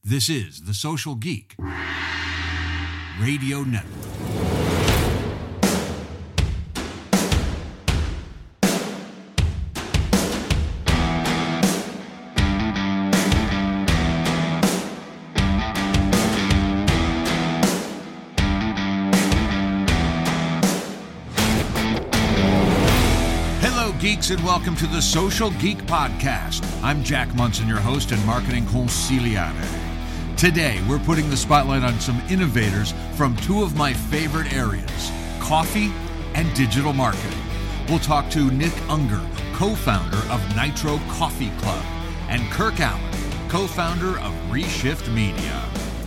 This is The Social Geek Radio Network. Geeks, and welcome to the Social Geek Podcast. I'm Jack Munson, your host and marketing consigliere. Today, we're putting the spotlight on some innovators from two of my favorite areas, coffee and digital marketing. We'll talk to Nick Unger, co-founder of Nitro Coffee Club, and Kirk Allen, co-founder of Reshift Media.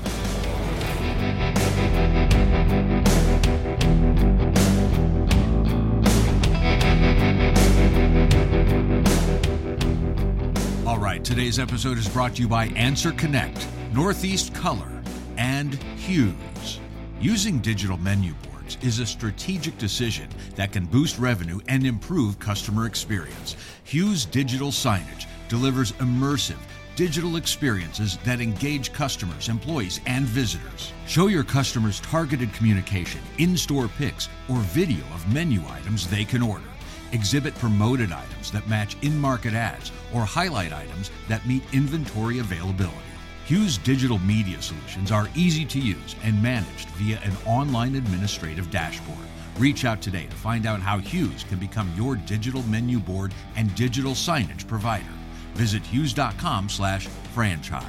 All right, today's episode is brought to you by Answer Connect, Northeast Color, and Hues. Using digital menu boards is a strategic decision that can boost revenue and improve customer experience. Hues Digital Signage delivers immersive digital experiences that engage customers, employees, and visitors. Show your customers targeted communication, in-store pics, or video of menu items they can order. Exhibit promoted items that match in-market ads or highlight items that meet inventory availability. Hues Digital Media Solutions are easy to use and managed via an online administrative dashboard. Reach out today to find out how Hues can become your digital menu board and digital signage provider. Visit hues.com/franchise.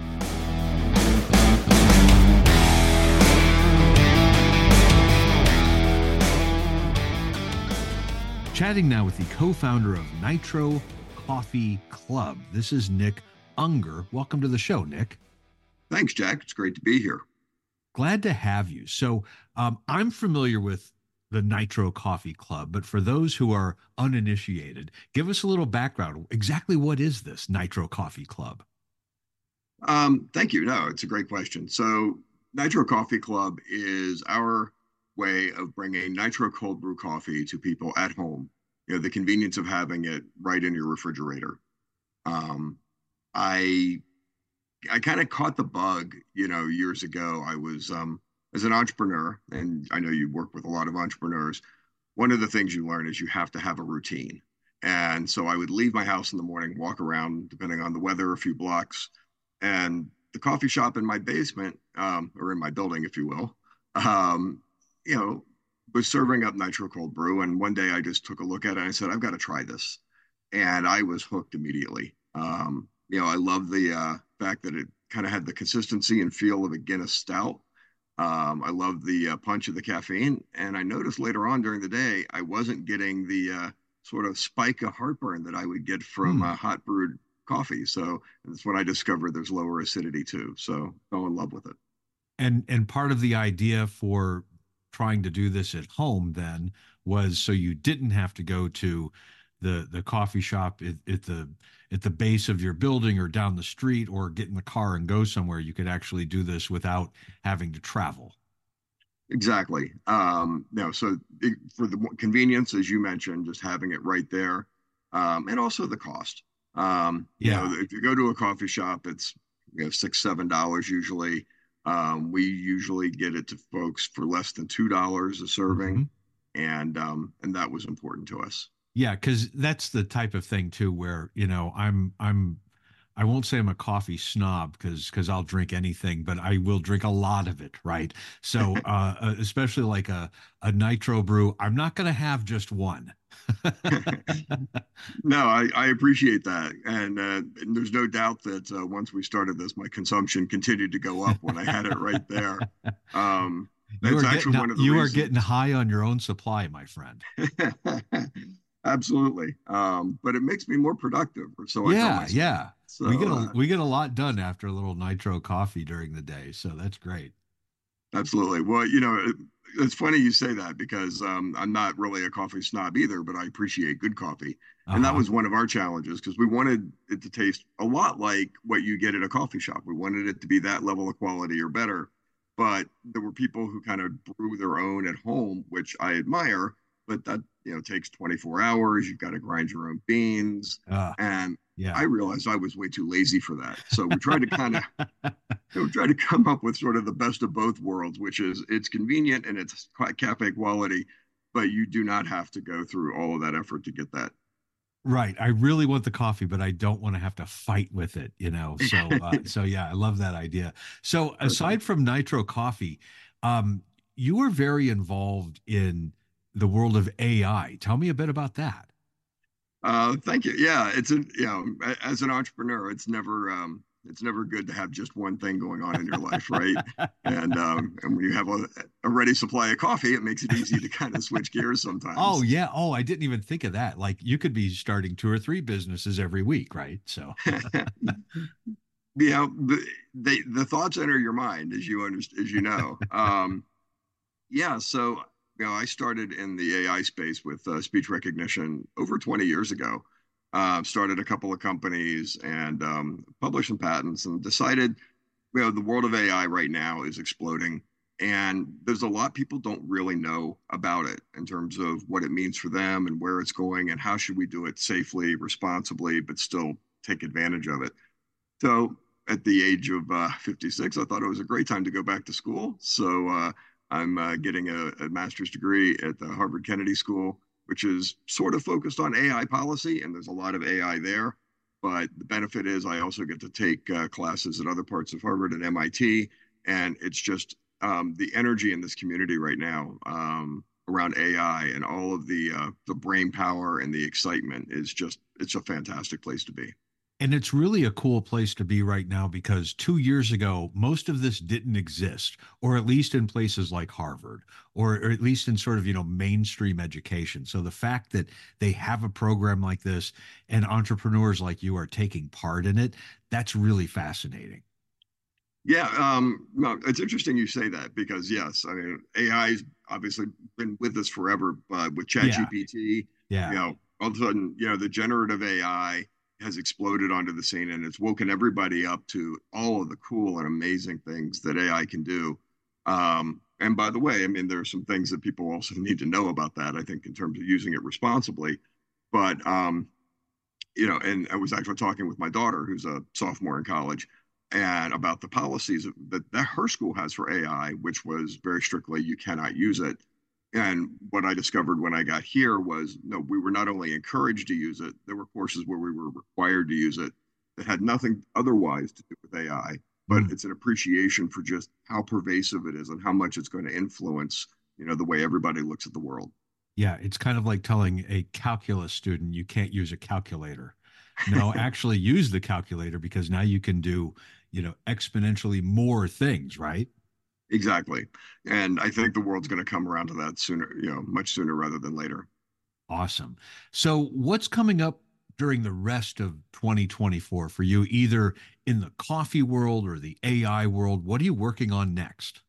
Chatting now with the co-founder of Nitro Coffee Club. This is Nick Unger. Welcome to the show, Nick. Thanks, Jack. It's great to be here. Glad to have you. So I'm familiar with the Nitro Coffee Club, but for those who are uninitiated, give us a little background. Exactly what is this Nitro Coffee Club? Thank you. No, it's a great question. So Nitro Coffee Club is our way of bringing nitro cold brew coffee to people at home. You know, the convenience of having it right in your refrigerator. I kind of caught the bug, years ago. I was as an entrepreneur, and I know you work with a lot of entrepreneurs. One of the things you learn is you have to have a routine. And so I would leave my house in the morning, walk around, depending on the weather, a few blocks, and the coffee shop in my basement, or in my building, if you will, was serving up nitro cold brew. And one day I just took a look at it and I said, I've got to try this. And I was hooked immediately. I love the fact that it kind of had the consistency and feel of a Guinness stout. I love the punch of the caffeine. And I noticed later on during the day, I wasn't getting the sort of spike of heartburn that I would get from hot brewed coffee. So that's when I discovered there's lower acidity too. So fell in love with it. And part of the idea for trying to do this at home then was so you didn't have to go to the coffee shop at the base of your building or down the street or get in the car and go somewhere. You could actually do this without having to travel. Exactly. For the convenience, as you mentioned, just having it right there, and also the cost. If you go to a coffee shop, it's $6-7 usually. We usually get it to folks for less than $2 a serving, and that was important to us. Yeah, because that's the type of thing too, where I won't say I'm a coffee snob because I'll drink anything, but I will drink a lot of it, right? So especially like a nitro brew, I'm not going to have just one. No, I appreciate that. And there's no doubt that once we started this, my consumption continued to go up when I had it right there. You are getting high on your own supply, my friend. Absolutely. But it makes me more productive. So yeah. So, we get a lot done after a little nitro coffee during the day. So that's great. Absolutely. Well, it's funny you say that because I'm not really a coffee snob either, but I appreciate good coffee. And that was one of our challenges because we wanted it to taste a lot like what you get at a coffee shop. We wanted it to be that level of quality or better. But there were people who kind of brew their own at home, which I admire, but that takes 24 hours. You've got to grind your own beans. And I realized I was way too lazy for that. So we tried to kind of try to come up with sort of the best of both worlds, which is it's convenient and it's cafe quality, but you do not have to go through all of that effort to get that. Right. I really want the coffee, but I don't want to have to fight with it, you know. So yeah, I love that idea. So aside from Nitro Coffee, you were very involved in the world of AI. Tell me a bit about that. Thank you. Yeah, as an entrepreneur, it's never good to have just one thing going on in your life, right? And when you have a ready supply of coffee, it makes it easy to kind of switch gears Oh sometimes. yeah. Oh, I didn't even think of that. Like you could be starting two or three businesses every week, right? So The thoughts enter your mind as you know. Yeah, so I started in the AI space with speech recognition over 20 years ago. Started a couple of companies and published some patents and decided, the world of AI right now is exploding, and there's a lot people don't really know about it in terms of what it means for them and where it's going and how should we do it safely, responsibly, but still take advantage of it. So at the age of 56, I thought it was a great time to go back to school. So I'm getting a master's degree at the Harvard Kennedy School, which is sort of focused on AI policy, and there's a lot of AI there. But the benefit is I also get to take classes at other parts of Harvard and MIT, and it's just the energy in this community right now around AI and all of the brain power and the excitement is just it's a fantastic place to be. and it's really a cool place to be right now because 2 years ago, most of this didn't exist, or at least in places like Harvard, or at least in sort of, mainstream education. So the fact that they have a program like this and entrepreneurs like you are taking part in it, that's really fascinating. Yeah, no, it's interesting you say that because yes, I mean AI's obviously been with us forever, but with Yeah. ChatGPT, Yeah. all of a sudden, the generative AI has exploded onto the scene and it's woken everybody up to all of the cool and amazing things that AI can do. And by the way, I mean there are some things that people also need to know about that, I think, in terms of using it responsibly. But and I was actually talking with my daughter, who's a sophomore in college, and about the policies that her school has for AI, which was very strictly you cannot use it. And what I discovered when I got here was no, we were not only encouraged to use it, there were courses where we were required to use it that had nothing otherwise to do with AI, but Mm. it's an appreciation for just how pervasive it is and how much it's going to influence, the way everybody looks at the world. Yeah, it's kind of like telling a calculus student you can't use a calculator. No, actually use the calculator because now you can do, exponentially more things, right? Exactly. And I think the world's going to come around to that sooner, much sooner rather than later. Awesome. So, what's coming up during the rest of 2024 for you, either in the coffee world or the AI world? What are you working on next?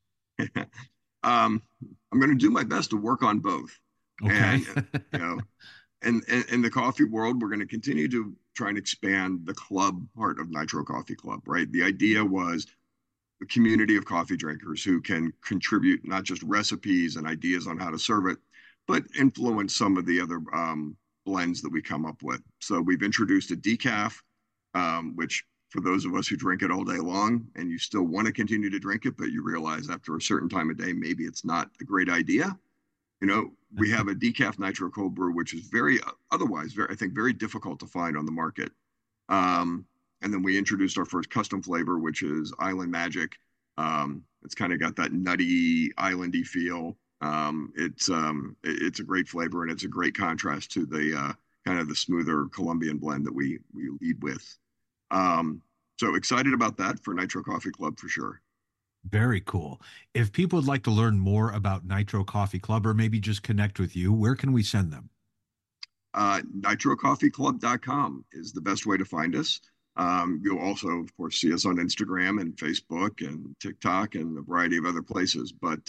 um, I'm going to do my best to work on both. Okay. And, you know, and in the coffee world, we're going to continue to try and expand the club part of Nitro Coffee Club, right? The idea was a community of coffee drinkers who can contribute not just recipes and ideas on how to serve it, but influence some of the other blends that we come up with. So we've introduced a decaf, which for those of us who drink it all day long and you still want to continue to drink it, but you realize after a certain time of day, maybe it's not a great idea. We have a decaf nitro cold brew, which is otherwise, I think, very difficult to find on the market. And then we introduced our first custom flavor, which is Island Magic. It's kind of got that nutty, islandy feel. It's a great flavor and it's a great contrast to the kind of the smoother Colombian blend that we lead with. So excited about that for Nitro Coffee Club for sure. Very cool. If people would like to learn more about Nitro Coffee Club or maybe just connect with you, where can we send them? NitroCoffeeClub.com is the best way to find us. You'll also, of course, see us on Instagram and Facebook and TikTok and a variety of other places. But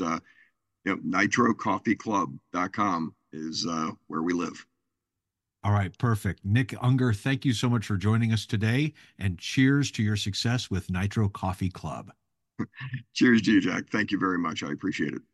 NitroCoffeeClub.com is where we live. All right, perfect. Nick Unger, thank you so much for joining us today, and cheers to your success with Nitro Coffee Club. Cheers to you, Jack. Thank you very much. I appreciate it.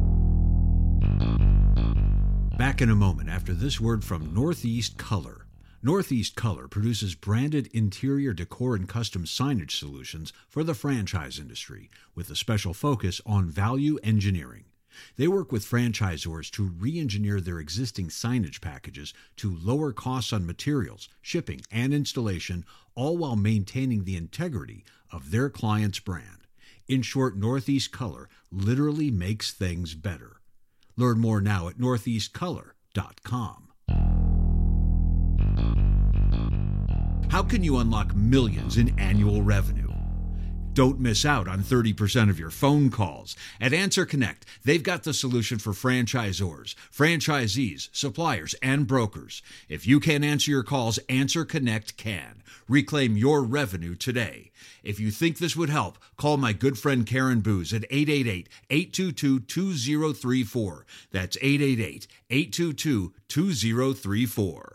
Back in a moment after this word from Northeast Color. Northeast Color produces branded interior decor and custom signage solutions for the franchise industry, with a special focus on value engineering. They work with franchisors to re-engineer their existing signage packages to lower costs on materials, shipping, and installation, all while maintaining the integrity of their client's brand. In short, Northeast Color literally makes things better. Learn more now at northeastcolor.com. How can you unlock millions in annual revenue? Don't miss out on 30% of your phone calls. At Answer Connect, they've got the solution for franchisors, franchisees, suppliers, and brokers. If you can't answer your calls, Answer Connect can. Reclaim your revenue today. If you think this would help, call my good friend Karen Booz at 888-822-2034. That's 888-822-2034.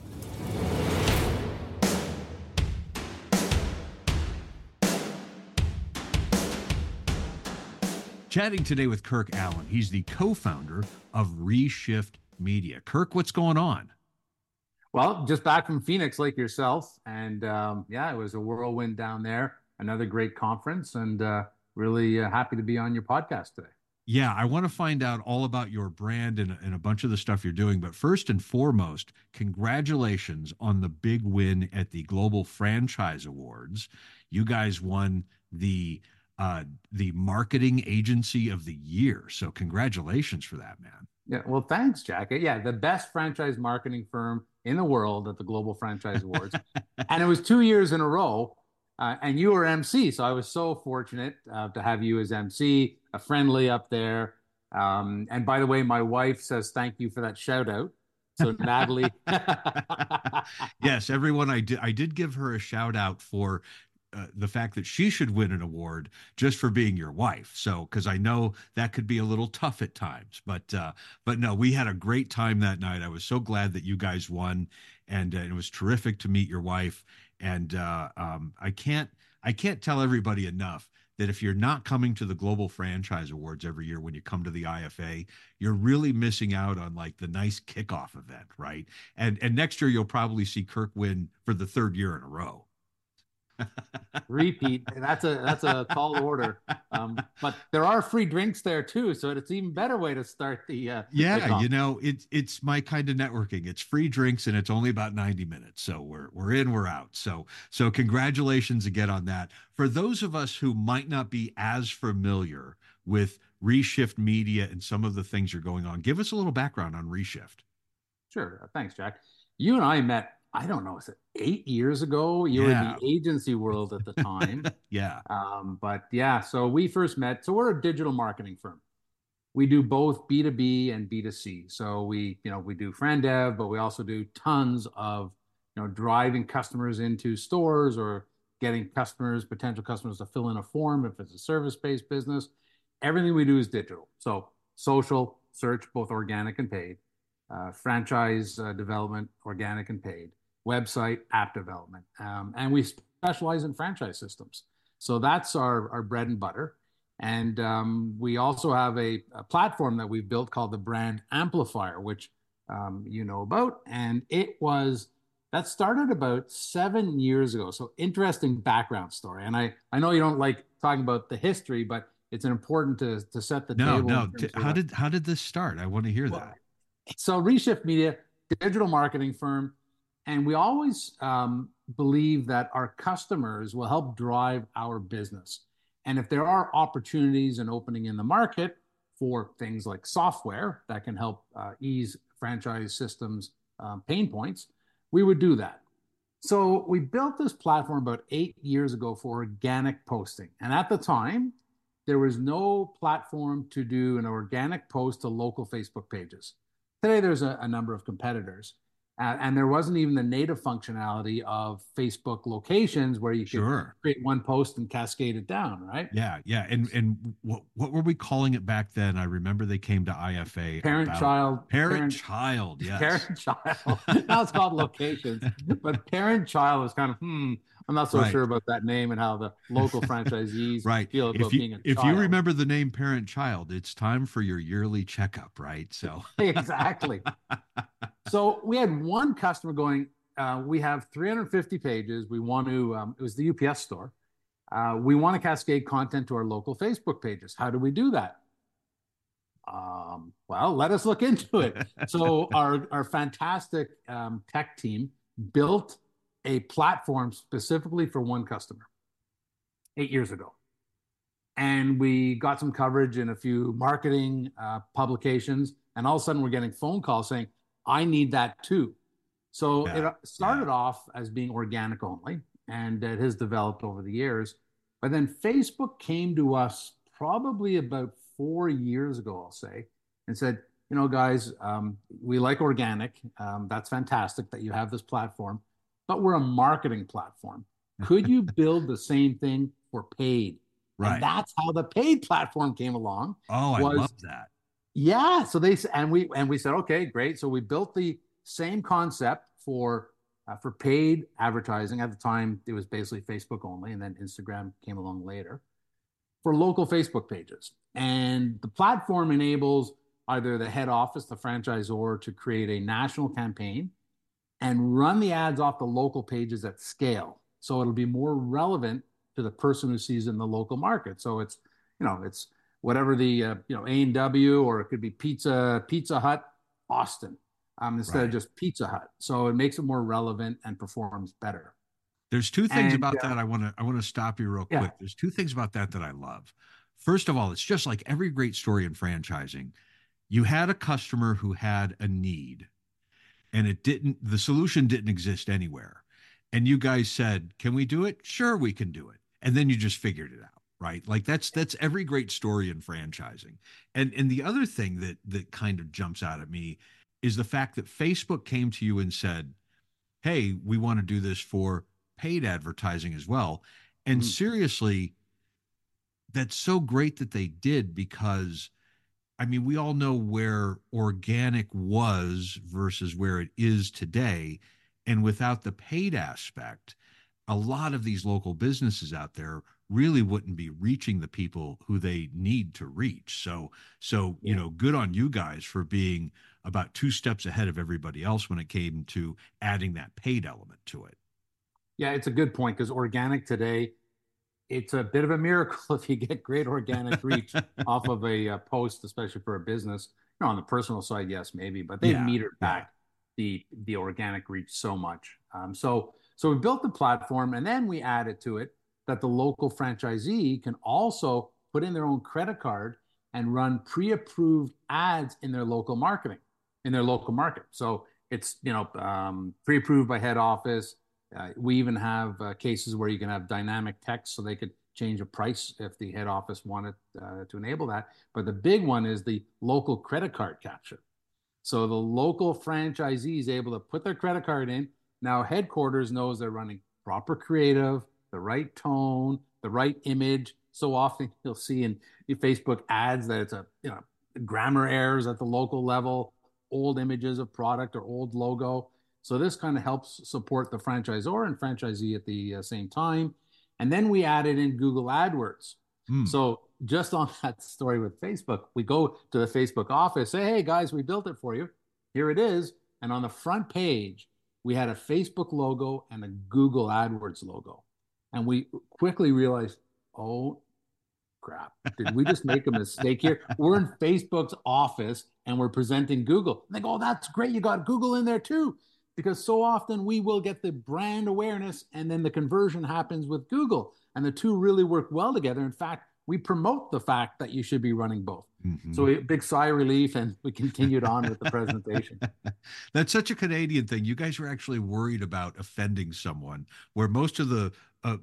Chatting today with Kirk Allen. He's the co-founder of Reshift Media. Kirk, what's going on? Well, just back from Phoenix like yourself. And yeah, it was a whirlwind down there. Another great conference, and really happy to be on your podcast today. Yeah, I want to find out all about your brand and a bunch of the stuff you're doing. But first and foremost, congratulations on the big win at the Global Franchise Awards. You guys won the Marketing Agency of the Year. So congratulations for that, man. Yeah, well, thanks, Jack. Yeah, the best franchise marketing firm in the world at the Global Franchise Awards. And it was 2 years in a row. And you were MC. So I was so fortunate to have you as MC, a friendly up there. And by the way, my wife says thank you for that shout out. So Natalie. Yes, everyone, I did give her a shout out for the fact that she should win an award just for being your wife. So, because I know that could be a little tough at times, but no, we had a great time that night. I was so glad that you guys won, and it was terrific to meet your wife. And I can't tell everybody enough that if you're not coming to the Global Franchise Awards every year when you come to the IFA, you're really missing out on like the nice kickoff event, right? And next year you'll probably see Kirk win for the third year in a row. Repeat. That's a tall order. But there are free drinks there too, so it's even better way to start the yeah, you know, it's my kind of networking. It's free drinks and it's only about 90 minutes. So we're in, we're out. So congratulations again on that. For those of us who might not be as familiar with Reshift Media and some of the things you're going on, give us a little background on Reshift. Sure. Thanks, Jack. You and I met, I don't know, is it 8 years ago? You were in the agency world at the time. Yeah. But yeah, so we first met. So we're a digital marketing firm. We do both B2B and B2C. So we do Fran Dev, but we also do tons of, driving customers into stores or getting potential customers to fill in a form if it's a service-based business. Everything we do is digital. So social, search, both organic and paid, franchise development, organic and paid, website, app development. And we specialize in franchise systems. So that's our bread and butter. And we also have a platform that we've built called the Brand Amplifier, which you know about. And that started about 7 years ago. So interesting background story. And I know you don't like talking about the history, but it's important to set the table. No. How did this start? I want to hear that. So Reshift Media, digital marketing firm. And we always believe that our customers will help drive our business. And if there are opportunities and opening in the market for things like software that can help ease franchise systems pain points, we would do that. So we built this platform about 8 years ago for organic posting. And at the time, there was no platform to do an organic post to local Facebook pages. Today, there's a number of competitors. And there wasn't even the native functionality of Facebook locations where you could create one post and cascade it down, right? Yeah. And what were we calling it back then? I remember they came to IFA. Parent-child. Yes. Parent-child. Now it's called locations. But parent-child was kind of, I'm not so sure about that name and how the local franchisees feel about being a child. If you remember the name Parent-child, it's time for your yearly checkup, right? So exactly. So we had one customer going, we have 350 pages. We want to, it was the UPS store. We want to cascade content to our local Facebook pages. How do we do that? Well, let us look into it. So our fantastic tech team built a platform specifically for one customer 8 years ago. And we got some coverage in a few marketing publications. And all of a sudden, we're getting phone calls saying, I need that too. So it started off as being organic only, and it has developed over the years. But then Facebook came to us probably about 4 years ago, I'll say, and said, guys, we like organic. That's fantastic that you have this platform, but we're a marketing platform. Could you build the same thing for paid? Right. And that's how the paid platform came along. Oh, I love that. Yeah. So we said, okay, great. So we built the same concept for paid advertising. At the time, it was basically Facebook only, and then Instagram came along later for local Facebook pages. And the platform enables either the head office, the franchisor, to create a national campaign and run the ads off the local pages at scale. So it'll be more relevant to the person who sees it in the local market. So it's whatever the A&W, or it could be Pizza Hut, Austin, instead of just Pizza Hut. So it makes it more relevant and performs better. There's two things about that I want to stop you real quick. There's two things about that I love. First of all, it's just like every great story in franchising. You had a customer who had a need, and the solution didn't exist anywhere. And you guys said, can we do it? Sure, we can do it. And then you just figured it out, right? Like that's every great story in franchising. And the other thing that kind of jumps out at me is the fact that Facebook came to you and said, hey, we want to do this for paid advertising as well. And seriously, that's so great that they did, because I mean, we all know where organic was versus where it is today. And without the paid aspect, a lot of these local businesses out there really wouldn't be reaching the people who they need to reach. So, good on you guys for being about 2 steps ahead of everybody else when it came to adding that paid element to it. Yeah, it's a good point, because organic today, it's a bit of a miracle if you get great organic reach off of a post, especially for a business. On the personal side, yes, maybe, but they metered back the organic reach so much. So we built the platform, and then we added to it that the local franchisee can also put in their own credit card and run pre-approved ads in their local market. So it's pre-approved by head office. We even have cases where you can have dynamic text, so they could change a price if the head office wanted to enable that. But the big one is the local credit card capture. So the local franchisee is able to put their credit card in. Now headquarters knows they're running proper creative, the right tone, the right image. So often you'll see in Facebook ads that it's grammar errors at the local level, old images of product or old logo. So this kind of helps support the franchisor and franchisee at the same time. And then we added in Google AdWords. So just on that story with Facebook, we go to the Facebook office, say, hey guys, we built it for you. Here it is. And on the front page, we had a Facebook logo and a Google AdWords logo. And we quickly realized, oh crap, did we just make a mistake here? We're in Facebook's office and we're presenting Google. And they go, oh, that's great. You got Google in there too. Because so often we will get the brand awareness and then the conversion happens with Google, and the two really work well together. In fact, we promote the fact that you should be running both. So a big sigh of relief, and we continued on with the presentation. That's such a Canadian thing. You guys were actually worried about offending someone, where most of the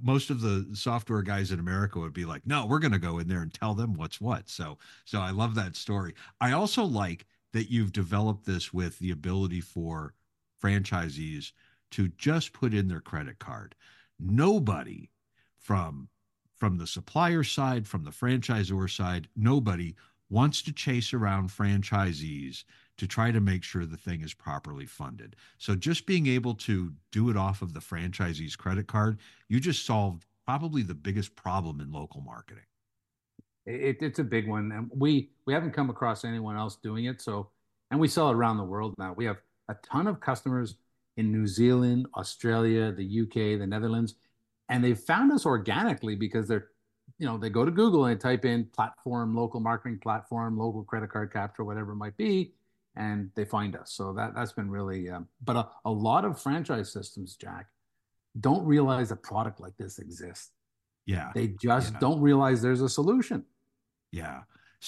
software guys in America would be like, no, we're going to go in there and tell them what's what. So I love that story. I also like that you've developed this with the ability for franchisees to just put in their credit card. Nobody from the supplier side, from the franchisor side, nobody wants to chase around franchisees to try to make sure the thing is properly funded. So just being able to do it off of the franchisee's credit card, you just solved probably the biggest problem in local marketing. It's a big one, and we haven't come across anyone else doing it. So, and we sell it around the world now. We have a ton of customers in New Zealand, Australia, the UK, the Netherlands, and they found us organically because they go to Google and type in platform, local marketing platform, local credit card capture, whatever it might be, and they find us. So that's been really, but a lot of franchise systems, Jack, don't realize a product like this exists. Yeah. They just Yeah. don't realize there's a solution. Yeah.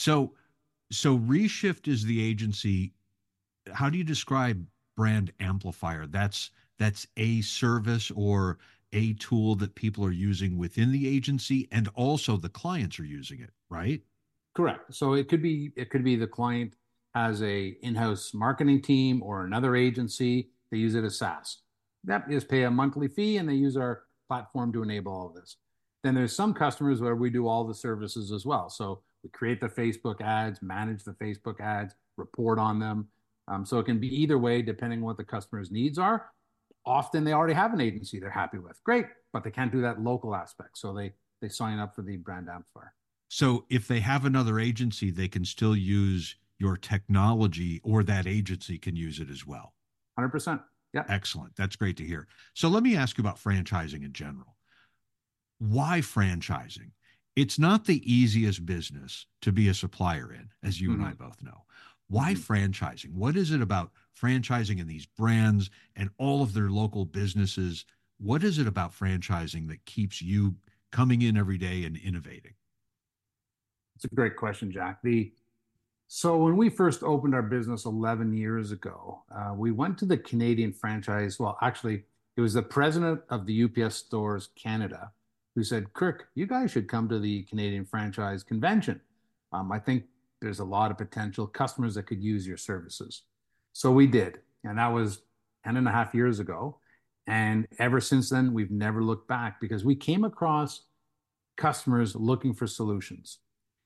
So Reshift is the agency. How do you describe Brand Amplifier? That's a service or a tool that people are using within the agency, and also the clients are using it, right? Correct. So it could be the client has a in-house marketing team or another agency. They use it as SaaS. That is pay a monthly fee and they use our platform to enable all of this. Then there's some customers where we do all the services as well. So we create the Facebook ads, manage the Facebook ads, report on them. So it can be either way depending on what the customer's needs are. Often they already have an agency they're happy with. Great, but they can't do that local aspect. So they sign up for the brand amplifier. So if they have another agency, they can still use your technology, or that agency can use it as well. 100%. Yeah. Excellent. That's great to hear. So let me ask you about franchising in general. Why franchising? It's not the easiest business to be a supplier in, as you and I both know. Why franchising? What is it about franchising in these brands and all of their local businesses? What is it about franchising that keeps you coming in every day and innovating? It's a great question, Jack. So when we first opened our business 11 years ago, we went to the Canadian franchise. Well, actually, it was the president of the UPS Stores Canada who said, Kirk, you guys should come to the Canadian Franchise Convention. I think there's a lot of potential customers that could use your services. So we did. And that was 10 and a half years ago. And ever since then, we've never looked back because we came across customers looking for solutions.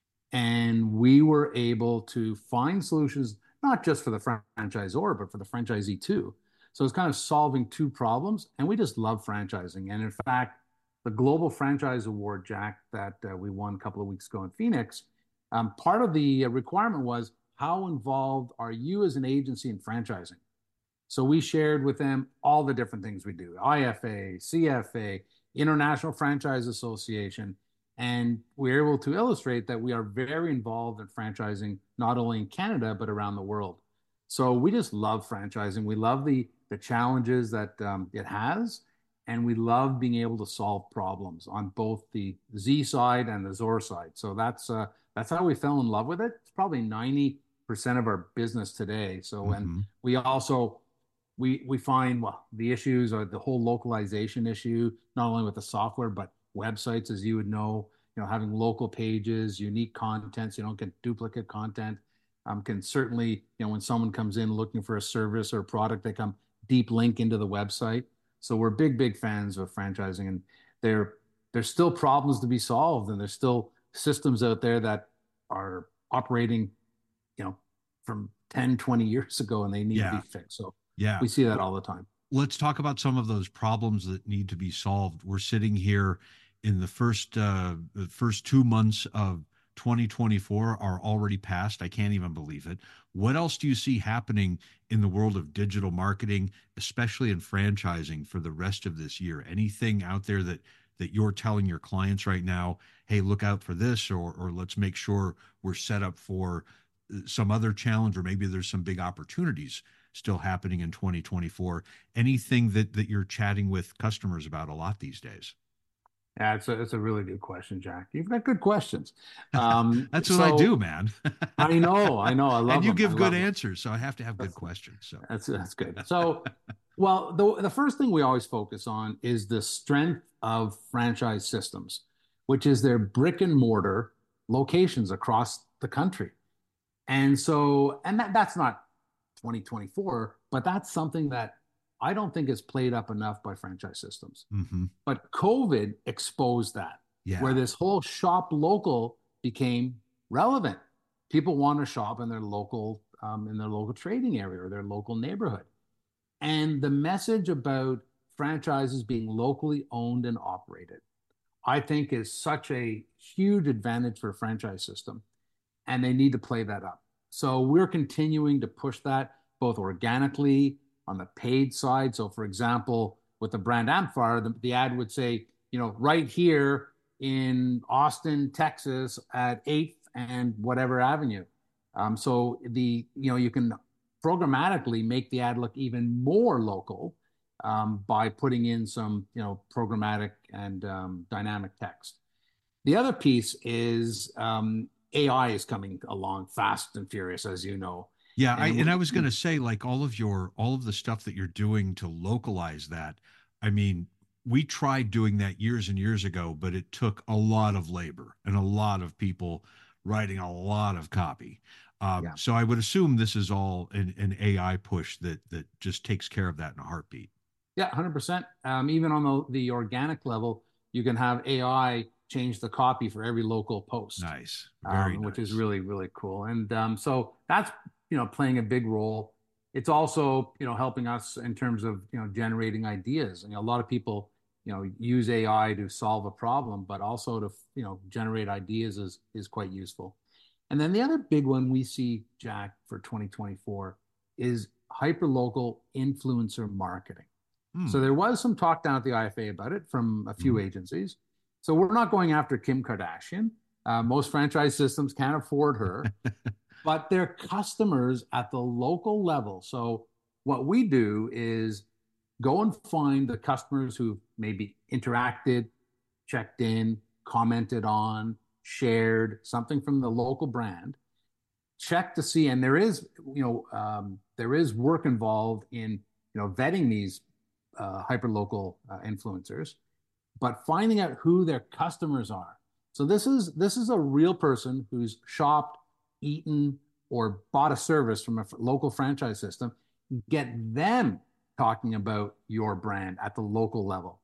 And we were able to find solutions, not just for the franchisor, but for the franchisee too. So it's kind of solving two problems. And we just love franchising. And in fact, the Global Franchise Award, Jack, that we won a couple of weeks ago in Phoenix, part of the requirement was how involved are you as an agency in franchising? So we shared with them all the different things we do, IFA, CFA, International Franchise Association. And we're able to illustrate that we are very involved in franchising, not only in Canada, but around the world. So we just love franchising. We love the challenges that it has. And we love being able to solve problems on both the Z side and the Zor side. So that's how we fell in love with it. It's probably 90% of our business today. So, and we also, we find, well, the issues are the whole localization issue, not only with the software, but websites, as you would know, having local pages, unique content, so you don't get duplicate content, can certainly, when someone comes in looking for a service or a product, they come deep link into the website. So we're big fans of franchising, and there's still problems to be solved, and there's still systems out there that are operating, from 10, 20 years ago, and they need to be fixed. So we see that all the time. Let's talk about some of those problems that need to be solved. We're sitting here in the first 2 months of 2024 are already passed. I can't even believe it. What else do you see happening in the world of digital marketing, especially in franchising, for the rest of this year? Anything out there that you're telling your clients right now, hey, look out for this, or let's make sure we're set up for some other challenge, or maybe there's some big opportunities still happening in 2024? Anything that you're chatting with customers about a lot these days? Yeah, it's a really good question, Jack. You've got good questions. That's what I do, man. I know. I love and you them. give good answers, so I have to have good questions. So that's good. So, well, the first thing we always focus on is the strength of franchise systems, which is their brick and mortar locations across the country. And so, and that's not 2024, but that's something that I don't think is played up enough by franchise systems. But COVID exposed that, where this whole shop local became relevant. People want to shop in their local trading area or their local neighborhood. And the message about franchises being locally owned and operated, I think, is such a huge advantage for a franchise system, and they need to play that up. So we're continuing to push that both organically on the paid side. So, for example, with the brand amplifier, the ad would say, right here in Austin, Texas, at 8th and whatever Avenue. So you can programmatically make the ad look even more local by putting in some, programmatic and dynamic text. The other piece is AI is coming along fast and furious, as you know. Yeah, I was going to say, like, all of the stuff that you're doing to localize that. I mean, we tried doing that years and years ago, but it took a lot of labor and a lot of people writing a lot of copy. Yeah. So I would assume this is all an AI push that just takes care of that in a heartbeat. Yeah, 100%. Even on the organic level, you can have AI change the copy for every local post. Nice. Very nice. Which is really, really cool. And so that's, playing a big role. It's also, helping us in terms of, generating ideas. And a lot of people, use AI to solve a problem, but also to, generate ideas is quite useful. And then the other big one we see, Jack, for 2024 is hyperlocal influencer marketing. So there was some talk down at the IFA about it from a few agencies. So we're not going after Kim Kardashian. Most franchise systems can't afford her, but they're customers at the local level. So what we do is go and find the customers who've maybe interacted, checked in, commented on, shared something from the local brand, check to see, and there is work involved in, vetting these hyperlocal influencers, but finding out who their customers are. So this is a real person who's shopped, eaten, or bought a service from a local franchise system. Get them talking about your brand at the local level.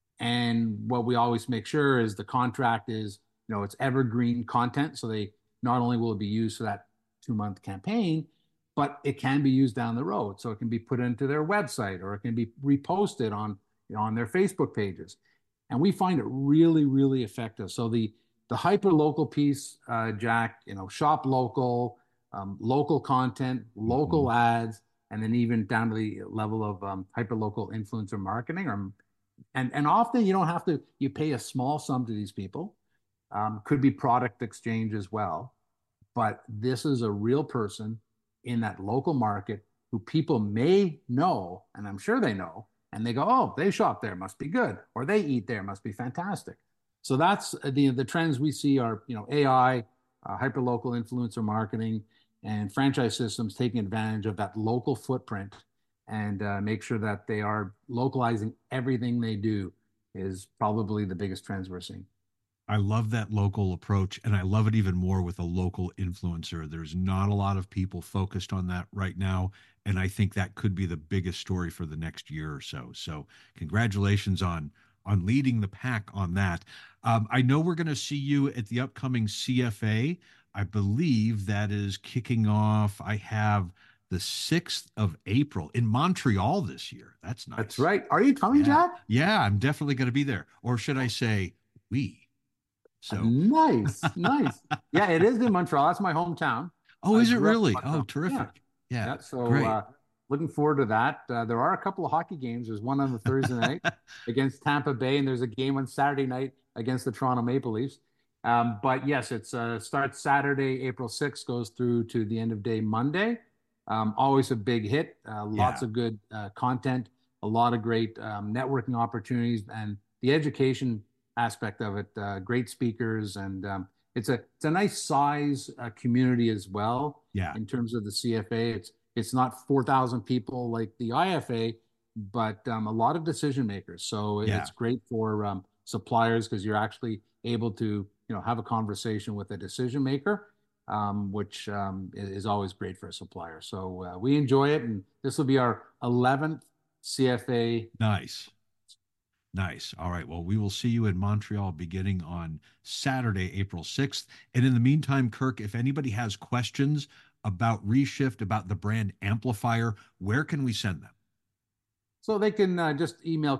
And what we always make sure is the contract is, it's evergreen content. So they not only will it be used for that 2-month campaign, but it can be used down the road. So it can be put into their website, or it can be reposted on, on their Facebook pages. And we find it really, really effective. So the hyper local piece, Jack, shop local, local content, local ads, and then even down to the level of hyper local influencer marketing. And often you don't have to, you pay a small sum to these people. Could be product exchange as well. But this is a real person in that local market who people may know, and I'm sure they know, and they go, oh, they shop there, must be good, or they eat there, must be fantastic. So that's the trends we see are, AI, hyperlocal influencer marketing, and franchise systems taking advantage of that local footprint and make sure that they are localizing everything they do is probably the biggest trends we're seeing. I love that local approach, and I love it even more with a local influencer. There's not a lot of people focused on that right now, and I think that could be the biggest story for the next year or so. So, congratulations on leading the pack on that. I know we're going to see you at the upcoming CFA. I believe that is kicking off. I have the 6th of April in Montreal this year. That's nice. That's right. Are you coming, Jack? Yeah, I'm definitely going to be there. Or should I say we? So nice. Yeah, it is in Montreal. That's my hometown. Oh, is it really? Oh, terrific. Yeah. So looking forward to that. There are a couple of hockey games. There's one on the Thursday night against Tampa Bay, and there's a game on Saturday night against the Toronto Maple Leafs. But yes, it starts Saturday, April 6th, goes through to the end of day Monday. Always a big hit. Lots of good content, a lot of great networking opportunities, and the education aspect of it. Great speakers, and it's a nice size community as well. Yeah. In terms of the CFA, it's not 4,000 people like the IFA, but a lot of decision makers. So it's great for suppliers because you're actually able to have a conversation with a decision maker, which is always great for a supplier. So we enjoy it, and this will be our 11th CFA. Nice. All right. Well, we will see you in Montreal beginning on Saturday, April 6th. And in the meantime, Kirk, if anybody has questions about Reshift, about the brand amplifier, where can we send them? So they can just email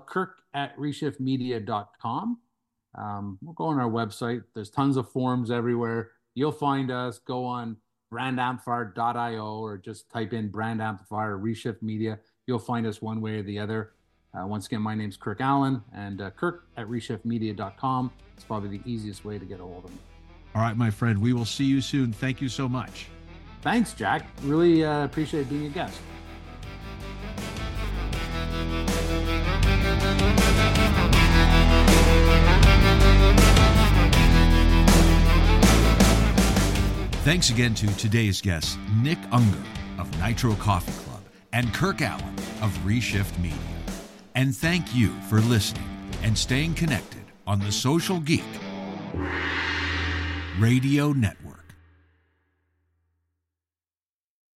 kirk@reshiftmedia.com. We'll go on our website. There's tons of forums everywhere. You'll find us. Go on brandamplifier.io or just type in brand amplifier, Reshift Media. you'll find us one way or the other. Once again, my name's Kirk Allen, and kirk@reshiftmedia.com. It's probably the easiest way to get a hold of me. All right, my friend, we will see you soon. Thank you so much. Thanks, Jack. Really appreciate being a guest. Thanks again to today's guests, Nick Unger of Nitro Coffee Club and Kirk Allen of Reshift Media. And thank you for listening and staying connected on the Social Geek Radio Network.